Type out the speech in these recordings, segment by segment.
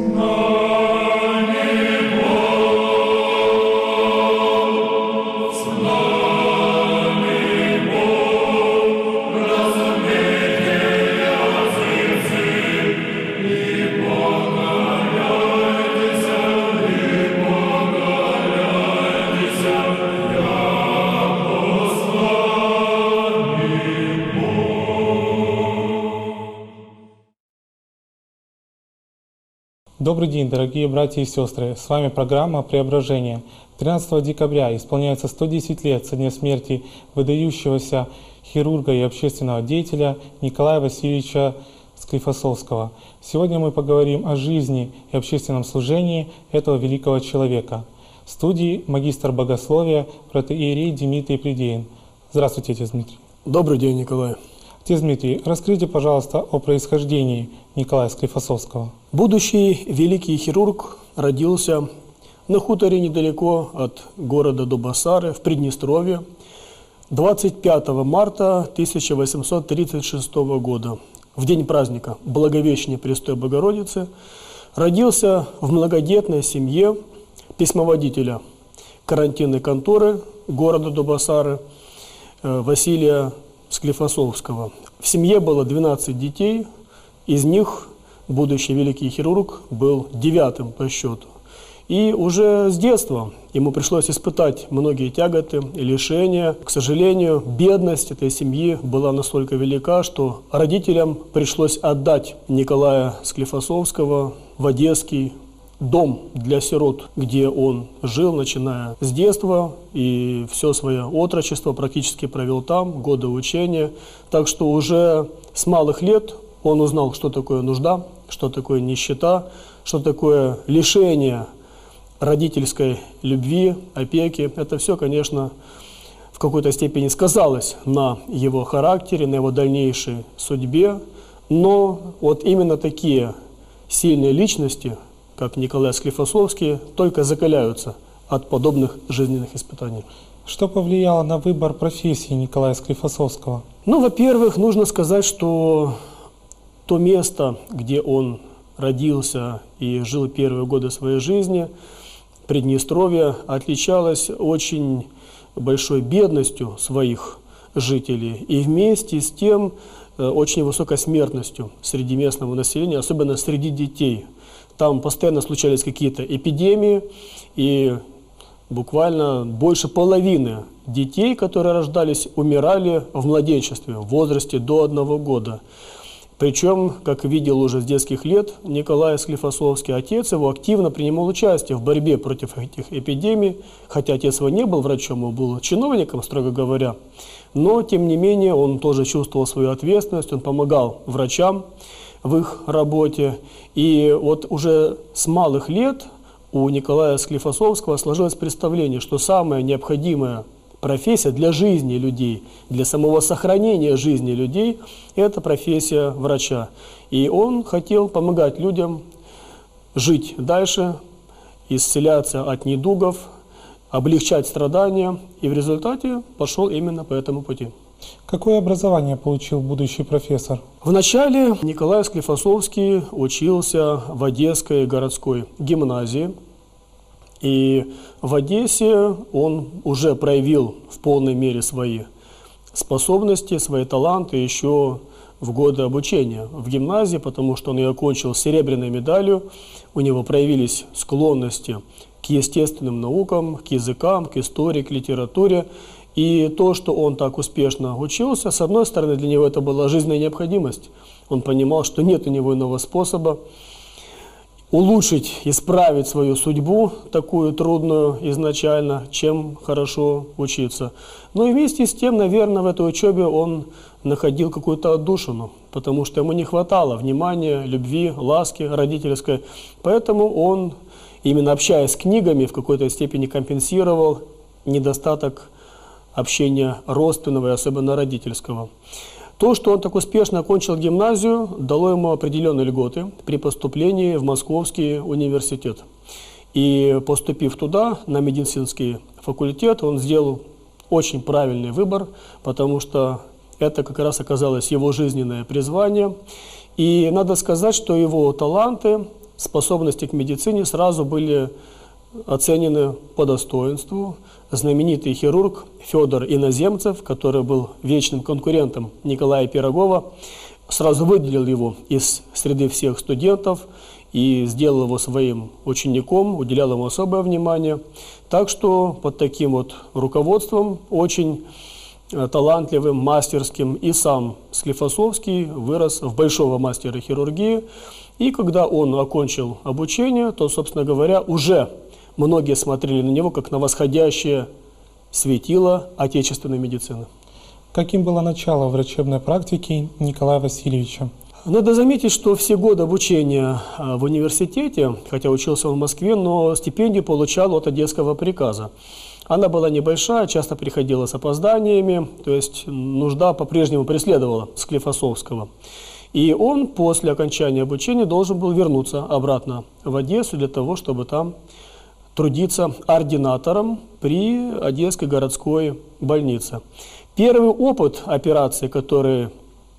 Добрый день, дорогие братья и сестры! С вами программа «Преображение». 13 декабря исполняется 110 лет со дня смерти выдающегося хирурга и общественного деятеля Николая Васильевича Склифосовского. Сегодня мы поговорим о жизни и общественном служении этого великого человека. В студии магистр богословия протоиерей Дмитрий Придеин. Здравствуйте, отец Дмитрий. Добрый день, Николай. Отец Дмитрий, расскажите, пожалуйста, о происхождении Николая Склифосовского. Будущий великий хирург родился на хуторе недалеко от города Дубосары в Приднестровье 25 марта 1836 года, в день праздника Благовещения Престой Богородицы. Родился в многодетной семье письмоводителя карантинной конторы города Дубосары Василия Склифосовского. В семье было 12 детей, из них будущий великий хирург был 9-м по счету. И уже с детства ему пришлось испытать многие тяготы и лишения. К сожалению, бедность этой семьи была настолько велика, что родителям пришлось отдать Николая Склифосовского в Одесский дом для сирот, где он жил, начиная с детства, и все свое отрочество практически провел там, годы учения. Так что уже с малых лет он узнал, что такое нужда, что такое нищета, что такое лишение родительской любви, опеки. Это все, конечно, в какой-то степени сказалось на его характере, на его дальнейшей судьбе. Но вот именно такие сильные личности, как Николай Склифосовский, только закаляются от подобных жизненных испытаний. Что повлияло на выбор профессии Николая Склифосовского? Ну, во-первых, нужно сказать, что то место, где он родился и жил первые годы своей жизни, Приднестровье, отличалось очень большой бедностью своих жителей и вместе с тем очень высокой смертностью среди местного населения, особенно среди детей. Там постоянно случались какие-то эпидемии, и буквально больше половины детей, которые рождались, умирали в младенчестве, в возрасте до 1 года. Причем, как видел уже с детских лет Николай Склифосовский, отец его активно принимал участие в борьбе против этих эпидемий, хотя отец его не был врачом, он был чиновником, строго говоря, но, тем не менее, он тоже чувствовал свою ответственность, он помогал врачам в их работе. И вот уже с малых лет у Николая Склифосовского сложилось представление, что самая необходимая профессия для жизни людей, для самого сохранения жизни людей – это профессия врача. И он хотел помогать людям жить дальше, исцеляться от недугов, облегчать страдания, и в результате пошел именно по этому пути. Какое образование получил будущий профессор? Вначале Николай Склифосовский учился в Одесской городской гимназии. И в Одессе он уже проявил в полной мере свои способности, свои таланты еще в годы обучения в гимназии, потому что он ее окончил с серебряной медалью, у него проявились склонности к естественным наукам, к языкам, к истории, к литературе. И то, что он так успешно учился, с одной стороны, для него это была жизненная необходимость. Он понимал, что нет у него иного способа улучшить, исправить свою судьбу, такую трудную изначально, чем хорошо учиться. Но и вместе с тем, наверное, в этой учебе он находил какую-то отдушину, потому что ему не хватало внимания, любви, ласки родительской. Поэтому он, именно общаясь с книгами, в какой-то степени компенсировал недостаток общения родственного и особенно родительского. То, что он так успешно окончил гимназию, дало ему определенные льготы при поступлении в Московский университет. И поступив туда, на медицинский факультет, он сделал очень правильный выбор, потому что это как раз оказалось его жизненное призвание. И надо сказать, что его таланты способности к медицине сразу были оценены по достоинству. Знаменитый хирург Федор Иноземцев, который был вечным конкурентом Николая Пирогова, сразу выделил его из среды всех студентов и сделал его своим учеником, уделял ему особое внимание. Так что под таким вот руководством, очень талантливым, мастерским, и сам Склифосовский вырос в большого мастера хирургии. И когда он окончил обучение, то, собственно говоря, уже многие смотрели на него как на восходящее светило отечественной медицины. Каким было начало врачебной практики Николая Васильевича? Надо заметить, что все годы обучения в университете, хотя учился он в Москве, но стипендию получал от Одесского приказа. Она была небольшая, часто приходила с опозданиями, то есть нужда по-прежнему преследовала Склифосовского. И он после окончания обучения должен был вернуться обратно в Одессу для того, чтобы там трудиться ординатором при Одесской городской больнице. Первый опыт операции, который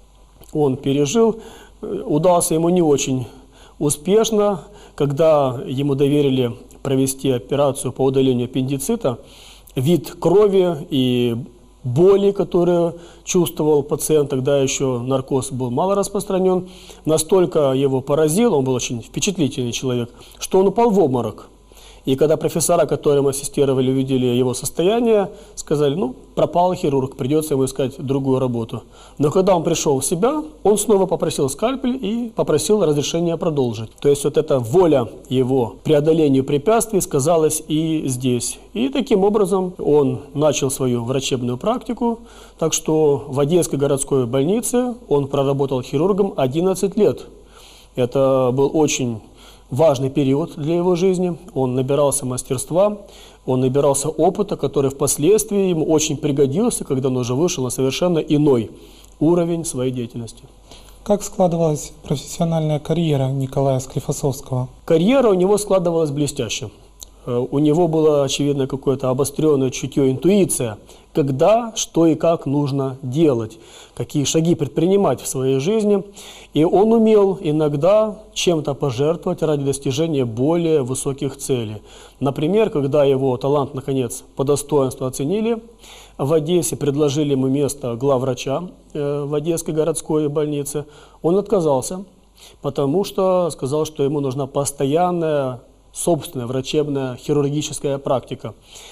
он пережил, удался ему не очень успешно. Когда ему доверили провести операцию по удалению аппендицита, вид крови и боли, которые чувствовал пациент, тогда еще наркоз был мало распространен, настолько его поразил, он был очень впечатлительный человек, что он упал в обморок. И когда профессора, которым ассистировали, увидели его состояние, сказали, ну, пропал хирург, придется ему искать другую работу. Но когда он пришел в себя, он снова попросил скальпель и попросил разрешения продолжить. То есть вот эта воля его преодолению препятствий сказалась и здесь. И таким образом он начал свою врачебную практику. Так что в Одесской городской больнице он проработал хирургом 11 лет. Это был очень важный период для его жизни. Он набирался мастерства, он набирался опыта, который впоследствии ему очень пригодился, когда он уже вышел на совершенно иной уровень своей деятельности. Как складывалась профессиональная карьера Николая Склифосовского? Карьера у него складывалась блестяще. У него было, очевидно, какое-то обостренное чутье, интуиция, когда, что и как нужно делать, какие шаги предпринимать в своей жизни. И он умел иногда чем-то пожертвовать ради достижения более высоких целей. Например, когда его талант, наконец, по достоинству оценили, в Одессе предложили ему место главврача в Одесской городской больнице, он отказался, потому что сказал, что ему нужна постоянная собственная врачебная хирургическая практика.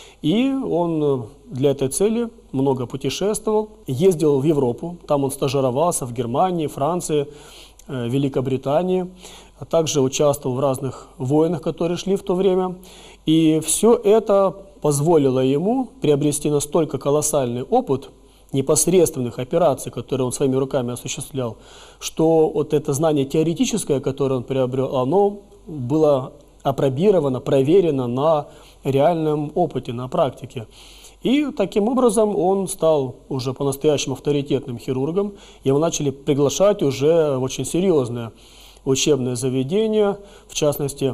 И он для этой цели много путешествовал, ездил в Европу, там он стажировался в Германии, Франции, Великобритании, а также участвовал в разных войнах, которые шли в то время. И все это позволило ему приобрести настолько колоссальный опыт непосредственных операций, которые он своими руками осуществлял, что вот это знание теоретическое, которое он приобрел, оно было апробировано, проверено на реальном опыте, на практике. И таким образом он стал уже по-настоящему авторитетным хирургом. Его начали приглашать уже в очень серьезные учебные заведения. В частности,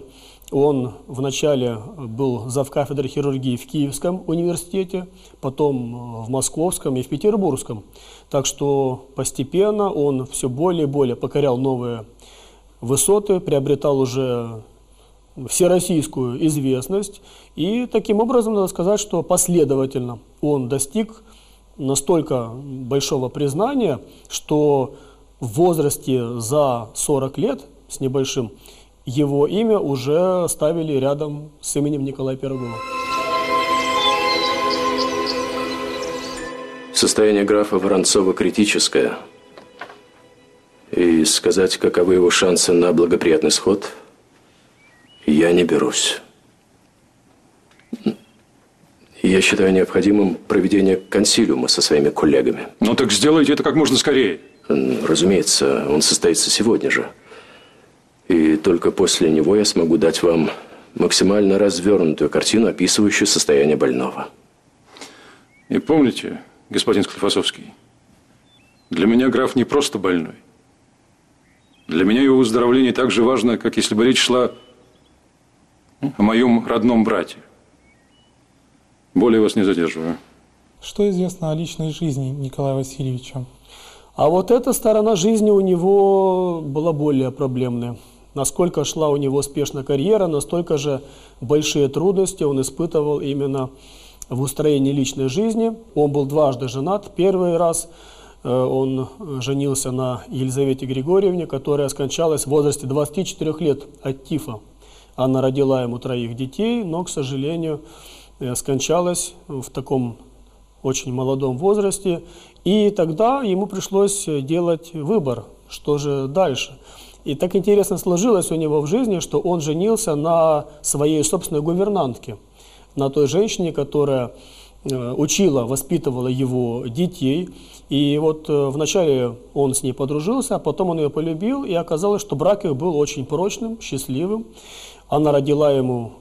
он вначале был завкафедрой хирургии в Киевском университете, потом в Московском и в Петербургском. Так что постепенно он все более и более покорял новые высоты, приобретал уже всероссийскую известность. И таким образом, надо сказать, что последовательно он достиг настолько большого признания, что в возрасте за 40 лет с небольшим его имя уже ставили рядом с именем Николая Пирогова. Состояние графа Воронцова критическое. И сказать, каковы его шансы на благоприятный исход, я не берусь. Я считаю необходимым проведение консилиума со своими коллегами. Ну так сделайте это как можно скорее. Разумеется, он состоится сегодня же. И только после него я смогу дать вам максимально развернутую картину, описывающую состояние больного. И помните, господин Склифосовский, для меня граф не просто больной. Для меня его выздоровление так же важно, как если бы речь шла о моем родном брате. Более вас не задерживаю. Что известно о личной жизни Николая Васильевича? А вот эта сторона жизни у него была более проблемная. Насколько шла у него успешно карьера, настолько же большие трудности он испытывал именно в устроении личной жизни. Он был дважды женат. Первый раз он женился на Елизавете Григорьевне, которая скончалась в возрасте 24 лет от тифа. Она родила ему 3 детей, но, к сожалению, скончалась в таком очень молодом возрасте. И тогда ему пришлось делать выбор, что же дальше. И так интересно сложилось у него в жизни, что он женился на своей собственной гувернантке, на той женщине, которая учила, воспитывала его детей. И вот вначале он с ней подружился, а потом он ее полюбил, и оказалось, что брак их был очень прочным, счастливым. Она родила ему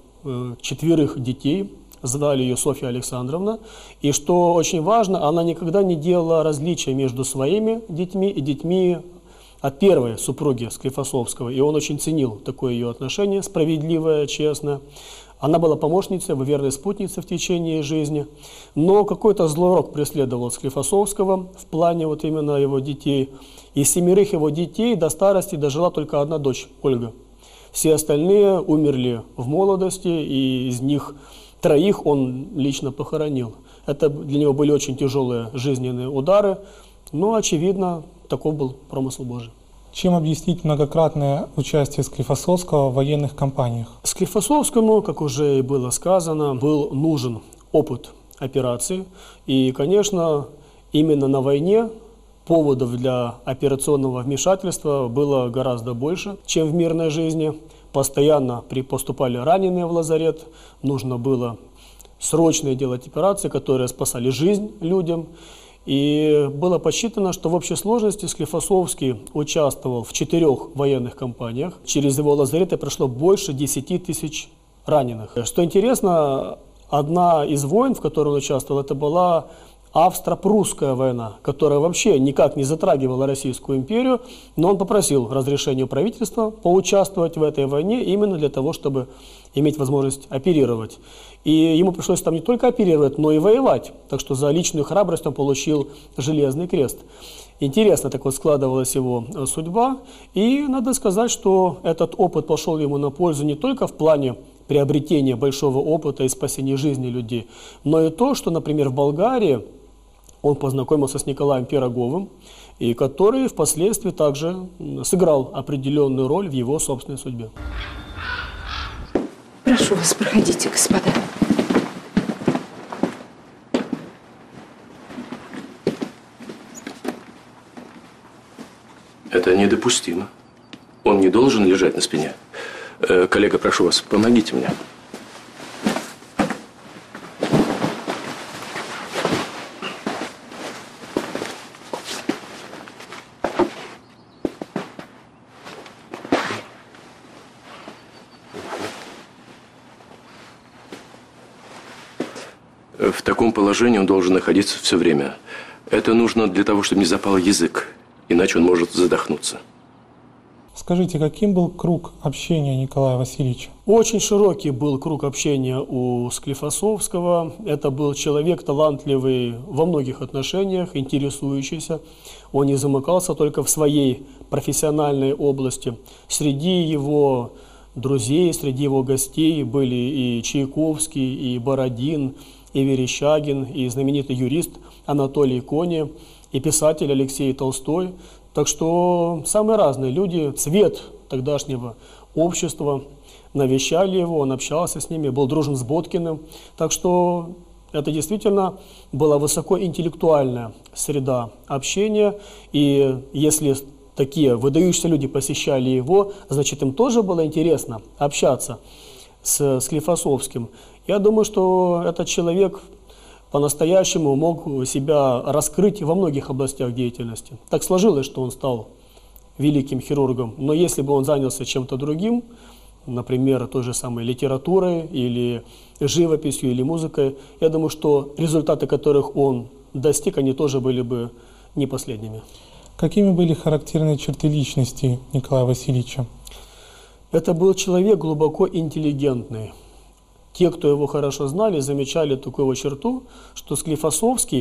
4 детей, звали ее Софья Александровна. И что очень важно, она никогда не делала различия между своими детьми и детьми от первой супруги Склифосовского. И он очень ценил такое ее отношение, справедливое, честное. Она была помощницей, верной спутницей в течение жизни. Но какой-то злой рок преследовал Склифосовского в плане вот именно его детей. Из 7 его детей до старости дожила только 1 дочь, Ольга. Все остальные умерли в молодости, и из них 3 он лично похоронил. Это для него были очень тяжелые жизненные удары, но, очевидно, таков был промысел Божий. Чем объяснить многократное участие Склифосовского в военных кампаниях? Склифосовскому, как уже и было сказано, был нужен опыт операции. И, конечно, именно на войне поводов для операционного вмешательства было гораздо больше, чем в мирной жизни. Постоянно поступали раненые в лазарет, нужно было срочно делать операции, которые спасали жизнь людям. И было подсчитано, что в общей сложности Склифосовский участвовал в 4 военных кампаниях. Через его лазареты прошло больше 10 тысяч раненых. Что интересно, одна из войн, в которой он участвовал, это была Австро-Прусская война, которая вообще никак не затрагивала Российскую империю, но он попросил разрешения у правительства поучаствовать в этой войне именно для того, чтобы иметь возможность оперировать. И ему пришлось там не только оперировать, но и воевать. Так что за личную храбрость он получил Железный крест. Интересно так вот складывалась его судьба. И надо сказать, что этот опыт пошел ему на пользу не только в плане приобретения большого опыта и спасения жизни людей, но и то, что, например, в Болгарии он познакомился с Николаем Пироговым, и который впоследствии также сыграл определенную роль в его собственной судьбе. Прошу вас, проходите, господа. Это недопустимо. Он не должен лежать на спине. Коллега, прошу вас, помогите мне. В таком положении он должен находиться все время. Это нужно для того, чтобы не запал язык, иначе он может задохнуться. Скажите, каким был круг общения Николая Васильевича? Очень широкий был круг общения у Склифосовского. Это был человек талантливый во многих отношениях, интересующийся. Он не замыкался только в своей профессиональной области. Среди его друзей, среди его гостей были и Чайковский, и Бородин, и Верещагин, и знаменитый юрист Анатолий Кони, и писатель Алексей Толстой. Так что самые разные люди, цвет тогдашнего общества, навещали его, он общался с ними, был дружен с Боткиным. Так что это действительно была высокоинтеллектуальная среда общения. И если такие выдающиеся люди посещали его, значит, им тоже было интересно общаться с Склифосовским. Я думаю, что этот человек по-настоящему мог себя раскрыть во многих областях деятельности. Так сложилось, что он стал великим хирургом. Но если бы он занялся чем-то другим, например, той же самой литературой или живописью или музыкой, я думаю, что результаты, которых он достиг, они тоже были бы не последними. Какими были характерные черты личности Николая Васильевича? Это был человек глубоко интеллигентный. Те, кто его хорошо знали, замечали такую черту, что Склифосовский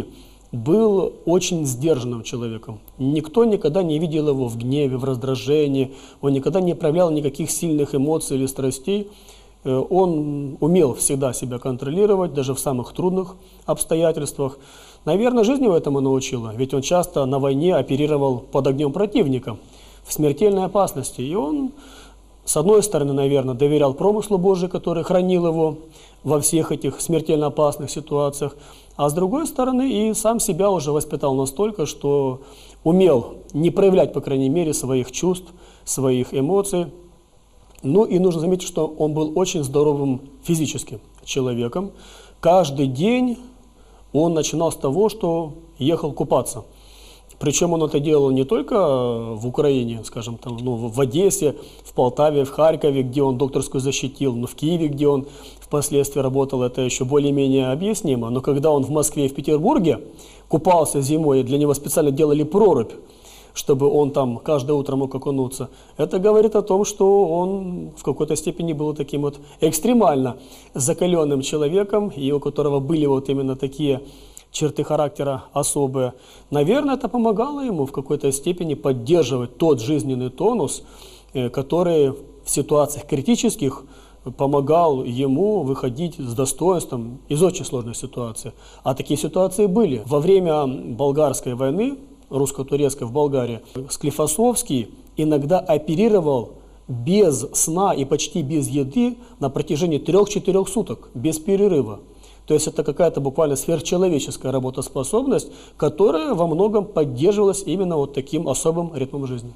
был очень сдержанным человеком. Никто никогда не видел его в гневе, в раздражении, он никогда не проявлял никаких сильных эмоций или страстей. Он умел всегда себя контролировать, даже в самых трудных обстоятельствах. Наверное, жизнь его этому научила, ведь он часто на войне оперировал под огнем противника, в смертельной опасности. И он, с одной стороны, наверное, доверял промыслу Божию, который хранил его во всех этих смертельно опасных ситуациях, а с другой стороны, и сам себя уже воспитал настолько, что умел не проявлять, по крайней мере, своих чувств, своих эмоций. Ну и нужно заметить, что он был очень здоровым физически человеком. Каждый день он начинал с того, что ехал купаться. Причем он это делал не только в Украине, скажем, там, в Одессе, в Полтаве, в Харькове, где он докторскую защитил, но в Киеве, где он впоследствии работал, это еще более-менее объяснимо. Но когда он в Москве и в Петербурге купался зимой, и для него специально делали прорубь, чтобы он там каждое утро мог окунуться, это говорит о том, что он в какой-то степени был таким вот экстремально закаленным человеком, и у которого были вот именно такие черты характера особые. Наверное, это помогало ему в какой-то степени поддерживать тот жизненный тонус, который в ситуациях критических помогал ему выходить с достоинством из очень сложной ситуации. А такие ситуации были. Во время болгарской войны, русско-турецкой в Болгарии, Склифосовский иногда оперировал без сна и почти без еды на протяжении 3-4 суток, без перерыва. То есть это какая-то буквально сверхчеловеческая работоспособность, которая во многом поддерживалась именно вот таким особым ритмом жизни.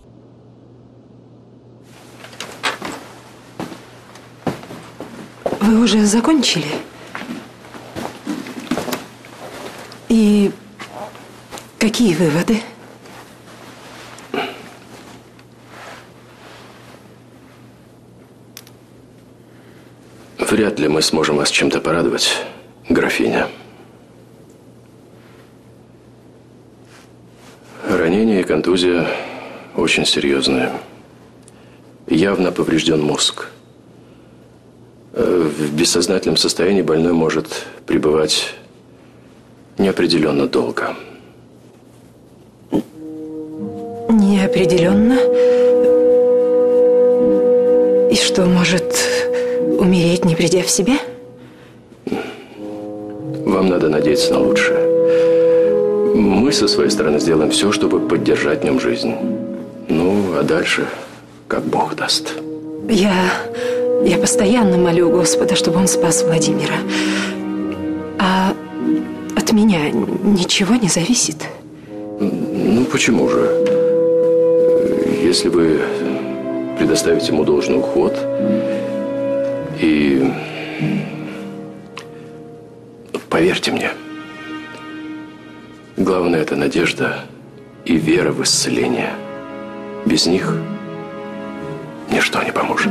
Вы уже закончили? И какие выводы? Вряд ли мы сможем вас чем-то порадовать, графиня. Ранение и контузия очень серьезные. Явно поврежден мозг. В бессознательном состоянии больной может пребывать неопределенно долго. Неопределенно? И что, может умереть, не придя в себя? Вам надо надеяться на лучшее. Мы со своей стороны сделаем все, чтобы поддержать в нем жизнь. Ну, а дальше, как Бог даст. Я постоянно молю Господа, чтобы Он спас Владимира. А от меня ничего не зависит? Ну, почему же? Если вы предоставите ему должный уход и... Поверьте мне, главное – это надежда и вера в исцеление. Без них ничто не поможет.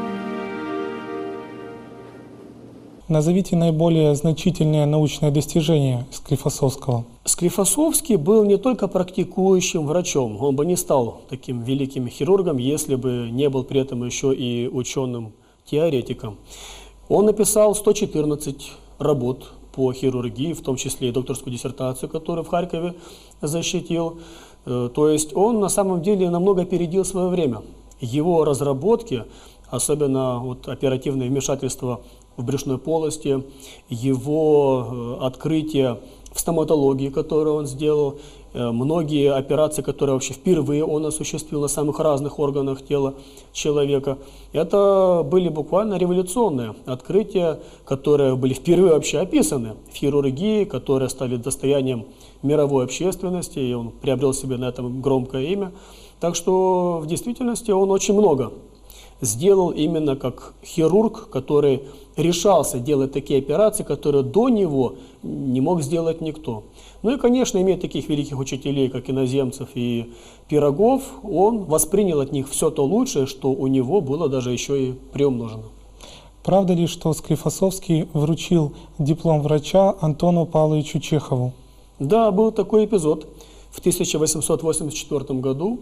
Назовите наиболее значительное научное достижение Склифосовского. Склифосовский был не только практикующим врачом, он бы не стал таким великим хирургом, если бы не был при этом еще и ученым-теоретиком. Он написал 114 работ по хирургии, в том числе и докторскую диссертацию, которую в Харькове защитил. То есть он на самом деле намного опередил свое время. Его разработки, особенно вот оперативное вмешательство в брюшной полости, его открытие в стоматологии, которые он сделал, многие операции, которые вообще впервые он осуществил на самых разных органах тела человека, это были буквально революционные открытия, которые были впервые вообще описаны в хирургии, которые стали достоянием мировой общественности, и он приобрел себе на этом громкое имя. Так что в действительности он очень много сделал именно как хирург, который решался делать такие операции, которые до него не мог сделать никто. Ну и, конечно, имея таких великих учителей, как иноземцев и Пирогов, он воспринял от них все то лучшее, что у него было даже еще и приумножено. Правда ли, что Склифосовский вручил диплом врача Антону Павловичу Чехову? Да, был такой эпизод. В 1884 году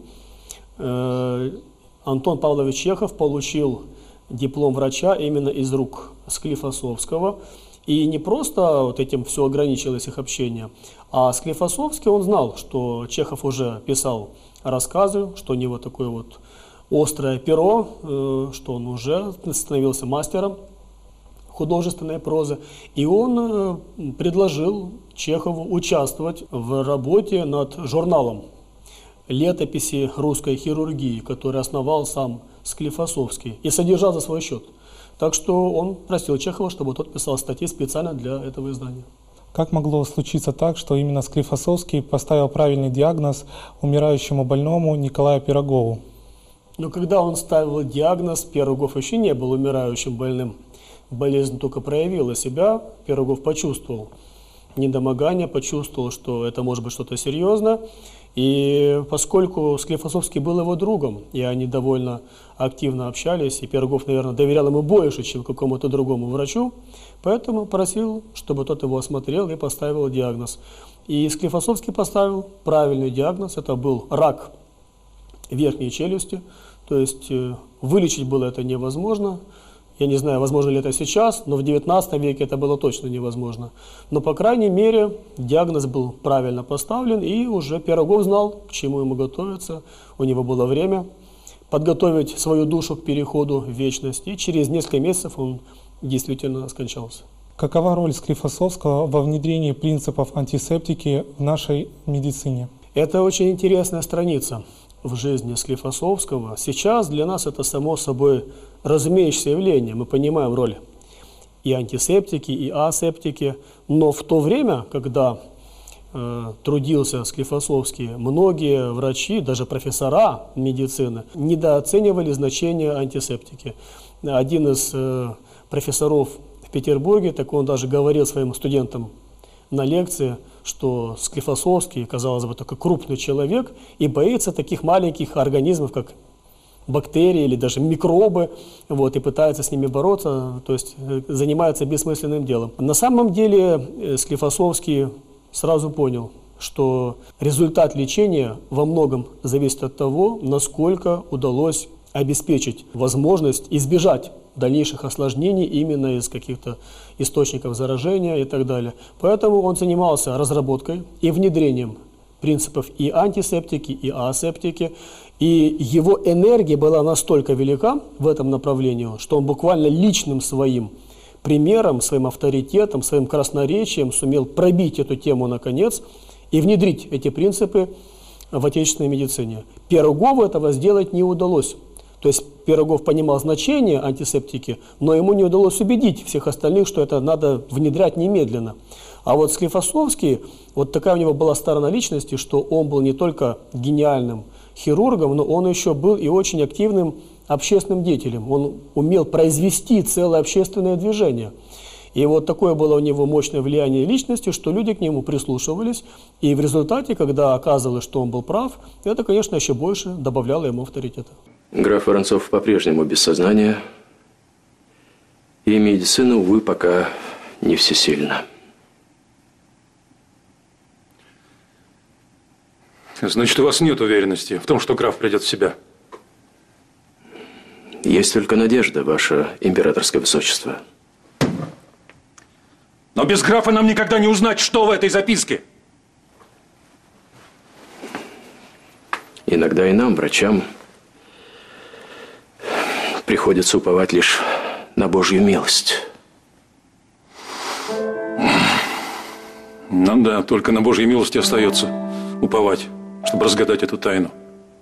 Антон Павлович Чехов получил диплом врача именно из рук Склифосовского. И не просто вот этим все ограничилось их общение, а Склифосовский, он знал, что Чехов уже писал рассказы, что у него такое вот острое перо, что он уже становился мастером художественной прозы. И он предложил Чехову участвовать в работе над журналом летописи русской хирургии, который основал сам Склифосовский и содержал за свой счет. Так что он просил Чехова, чтобы тот писал статьи специально для этого издания. Как могло случиться так, что именно Склифосовский поставил правильный диагноз умирающему больному Николаю Пирогову? Но когда он ставил диагноз, Пирогов еще не был умирающим больным. Болезнь только проявила себя, Пирогов почувствовал недомогание, почувствовал, что это может быть что-то серьезное. И поскольку Склифосовский был его другом, и они довольно активно общались, и Пирогов, наверное, доверял ему больше, чем какому-то другому врачу, поэтому просил, чтобы тот его осмотрел и поставил диагноз. И Склифосовский поставил правильный диагноз, это был рак верхней челюсти, то есть вылечить было это невозможно. Я не знаю, возможно ли это сейчас, но в 19 веке это было точно невозможно. Но, по крайней мере, диагноз был правильно поставлен, и уже Пирогов знал, к чему ему готовиться. У него было время подготовить свою душу к переходу в вечность, и через несколько месяцев он действительно скончался. Какова роль Склифосовского во внедрении принципов антисептики в нашей медицине? Это очень интересная страница в жизни Склифосовского. Сейчас для нас это само собой разумеющееся явление. Мы понимаем роль и антисептики, и асептики. Но в то время, когда трудился Склифосовский, многие врачи, даже профессора медицины, недооценивали значение антисептики. Один из профессоров в Петербурге, так он даже говорил своим студентам на лекции, что Склифосовский, казалось бы, такой крупный человек и боится таких маленьких организмов, как бактерии или даже микробы, вот, и пытается с ними бороться, то есть занимается бессмысленным делом. На самом деле Склифосовский сразу понял, что результат лечения во многом зависит от того, насколько удалось обеспечить возможность избежать дальнейших осложнений именно из каких-то источников заражения и так далее. Поэтому он занимался разработкой и внедрением принципов и антисептики, и асептики. И его энергия была настолько велика в этом направлении, что он буквально личным своим примером, своим авторитетом, своим красноречием сумел пробить эту тему наконец и внедрить эти принципы в отечественной медицине. Пирогову этого сделать не удалось. То есть Пирогов понимал значение антисептики, но ему не удалось убедить всех остальных, что это надо внедрять немедленно. А вот Склифосовский, вот такая у него была сторона личности, что он был не только гениальным хирургом, но он еще был и очень активным общественным деятелем. Он умел произвести целое общественное движение. И вот такое было у него мощное влияние личности, что люди к нему прислушивались. И в результате, когда оказывалось, что он был прав, это, конечно, еще больше добавляло ему авторитета. Граф Воронцов по-прежнему без сознания, и медицина, увы, пока не всесильна. Значит, у вас нет уверенности в том, что граф придет в себя? Есть только надежда, ваше императорское высочество. Но без графа нам никогда не узнать, что в этой записке. Иногда и нам, врачам, приходится уповать лишь на Божью милость. Нам, да, только на Божьей милости остается уповать, чтобы разгадать эту тайну.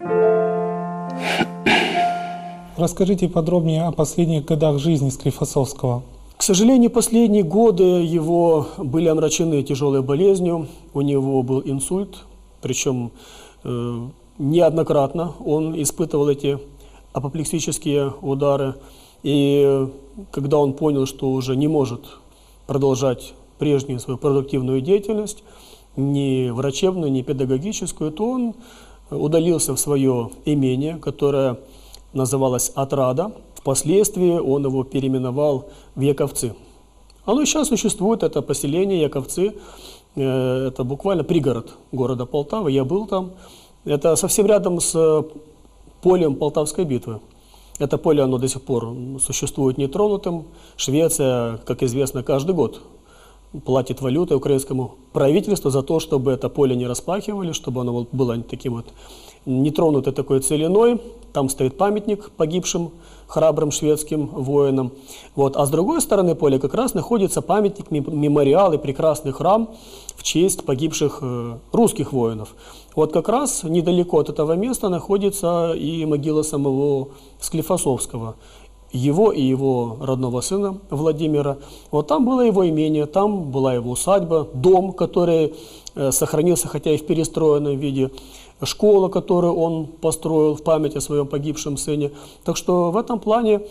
Расскажите подробнее о последних годах жизни Склифосовского. К сожалению, последние годы его были омрачены тяжелой болезнью. У него был инсульт, причем неоднократно он испытывал эти апоплексические удары. И когда он понял, что уже не может продолжать прежнюю свою продуктивную деятельность, ни врачебную, ни педагогическую, то он удалился в свое имение, которое называлось Отрада. Впоследствии он его переименовал в Яковцы. Оно сейчас существует, это поселение Яковцы, это буквально пригород города Полтавы, я был там. Это совсем рядом с полем Полтавской битвы. Это поле, оно до сих пор существует нетронутым. Швеция, как известно, каждый год платит валютой украинскому правительству за то, чтобы это поле не распахивали, чтобы оно было таким вот нетронутой такой целиной. Там стоит памятник погибшим храбрым шведским воинам. Вот. А с другой стороны поля как раз находится памятник, мемориал и прекрасный храм в честь погибших русских воинов. Вот как раз недалеко от этого места находится и могила самого Склифосовского, его и его родного сына Владимира. Вот там было его имение, там была его усадьба, дом, который сохранился, хотя и в перестроенном виде, школа, которую он построил в память о своем погибшем сыне. Так что в этом плане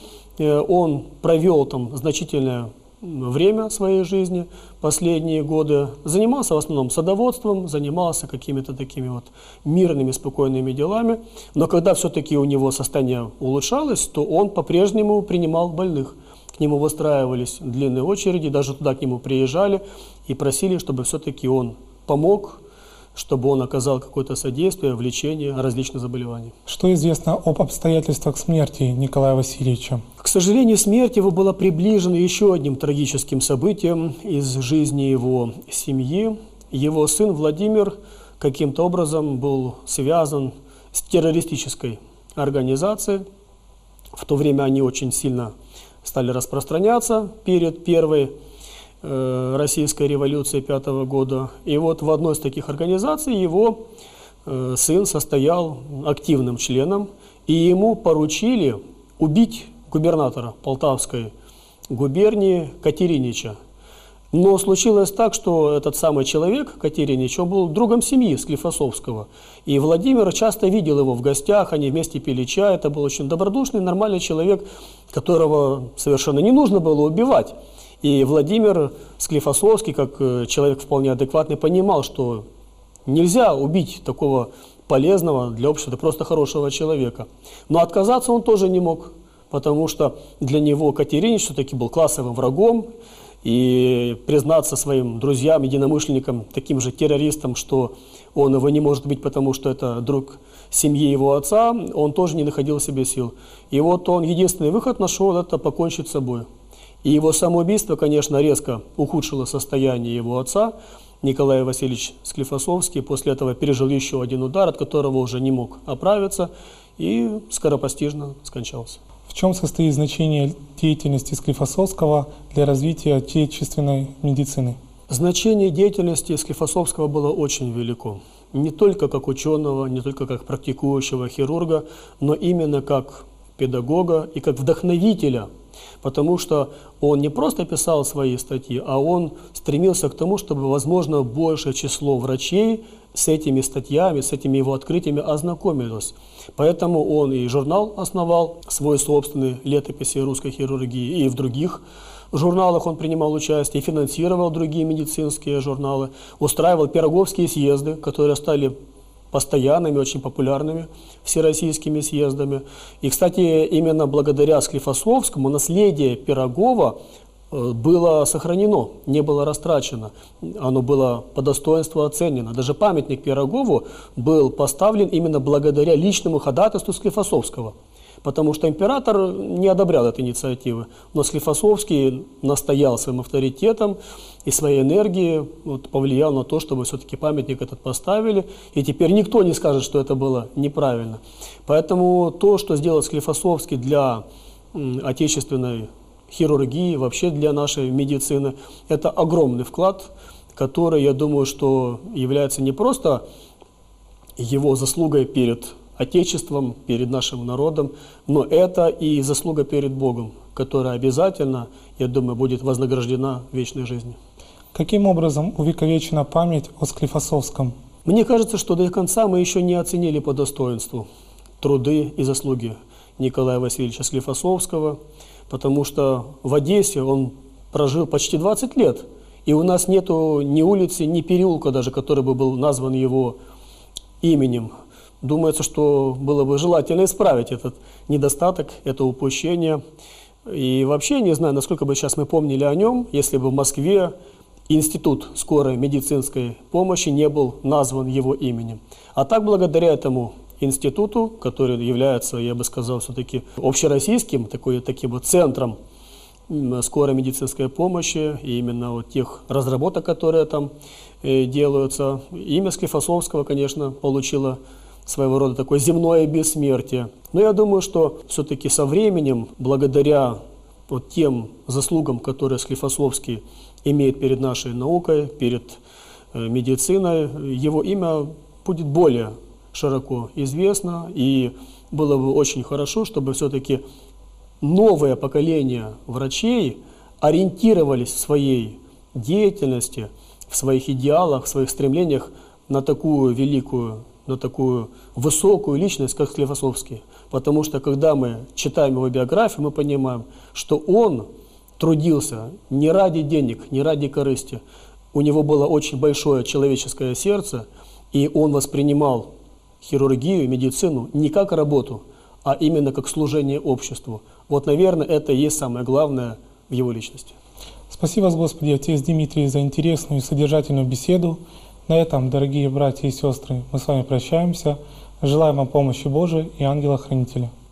он провел там значительное время своей жизни, последние годы, занимался в основном садоводством, занимался какими-то такими вот мирными, спокойными делами. Но когда все-таки у него состояние улучшалось, то он по-прежнему принимал больных. К нему выстраивались длинные очереди, даже туда к нему приезжали и просили, чтобы все-таки он помог, чтобы он оказал какое-то содействие в лечении различных заболеваний. Что известно об обстоятельствах смерти Николая Васильевича? К сожалению, смерть его была приближена еще одним трагическим событием из жизни его семьи. Его сын Владимир каким-то образом был связан с террористической организацией. В то время они очень сильно стали распространяться перед первой российской революции 5-го года. И вот в одной из таких организаций его сын состоял активным членом, и ему поручили убить губернатора Полтавской губернии Катеринича. Но случилось так, что этот самый человек, Катеринич, он был другом семьи Склифосовского. И Владимир часто видел его в гостях, они вместе пили чай. Это был очень добродушный, нормальный человек, которого совершенно не нужно было убивать. И Владимир Склифосовский, как человек вполне адекватный, понимал, что нельзя убить такого полезного для общества, просто хорошего человека. Но отказаться он тоже не мог, потому что для него Катеринич все-таки был классовым врагом. И признаться своим друзьям, единомышленникам, таким же террористам, что он его не может быть, потому что это друг семьи его отца, он тоже не находил в себе сил. И вот он единственный выход нашел – это покончить с собой. И его самоубийство, конечно, резко ухудшило состояние его отца. Николай Васильевич Склифосовский после этого пережил еще один удар, от которого уже не мог оправиться и скоропостижно скончался. В чем состоит значение деятельности Склифосовского для развития отечественной медицины? Значение деятельности Склифосовского было очень велико. Не только как ученого, не только как практикующего хирурга, но именно как педагога и как вдохновителя. Потому что он не просто писал свои статьи, а он стремился к тому, чтобы, возможно, большее число врачей с этими статьями, с этими его открытиями ознакомилось. Поэтому он и журнал основал, свой собственный «Летописи русской хирургии», и в других журналах он принимал участие, и финансировал другие медицинские журналы, устраивал пироговские съезды, которые стали постоянными, очень популярными всероссийскими съездами. И, кстати, именно благодаря Склифосовскому наследие Пирогова было сохранено, не было растрачено. Оно было по достоинству оценено. Даже памятник Пирогову был поставлен именно благодаря личному ходатайству Склифосовского. Потому что император не одобрял этой инициативы. Но Склифосовский настоял своим авторитетом и своей энергией, повлиял на то, чтобы все-таки памятник этот поставили. И теперь никто не скажет, что это было неправильно. Поэтому то, что сделал Склифосовский для отечественной хирургии, вообще для нашей медицины, это огромный вклад, который, я думаю, что является не просто его заслугой перед Отечеством, перед нашим народом, но это и заслуга перед Богом, которая обязательно, я думаю, будет вознаграждена в вечной жизни. Каким образом увековечена память о Склифосовском? Мне кажется, что до конца мы еще не оценили по достоинству труды и заслуги Николая Васильевича Склифосовского, потому что в Одессе он прожил почти 20 лет, и у нас нету ни улицы, ни переулка даже, который бы был назван его именем. Думается, что было бы желательно исправить этот недостаток, это упущение. И вообще не знаю, насколько бы сейчас мы помнили о нем, если бы в Москве институт скорой медицинской помощи не был назван его именем. А так, благодаря этому институту, который является, я бы сказал, все-таки общероссийским таким вот центром скорой медицинской помощи, и именно вот тех разработок, которые там делаются. Имя Склифосовского, конечно, получило своего рода такое земное бессмертие. Но я думаю, что все-таки со временем, благодаря вот тем заслугам, которые Склифосовский имеет перед нашей наукой, перед медициной, его имя будет более широко известно, и было бы очень хорошо, чтобы все-таки новое поколение врачей ориентировались в своей деятельности, в своих идеалах, в своих стремлениях на такую великую, на такую высокую личность, как Склифосовский. Потому что, когда мы читаем его биографию, мы понимаем, что он трудился не ради денег, не ради корысти. У него было очень большое человеческое сердце, и он воспринимал хирургию, медицину не как работу, а именно как служение обществу. Вот, наверное, это и есть самое главное в его личности. Спасибо вас, Господи, Отец Дмитрий, за интересную и содержательную беседу. На этом, дорогие братья и сестры, мы с вами прощаемся. Желаем вам помощи Божией и ангела-хранителя.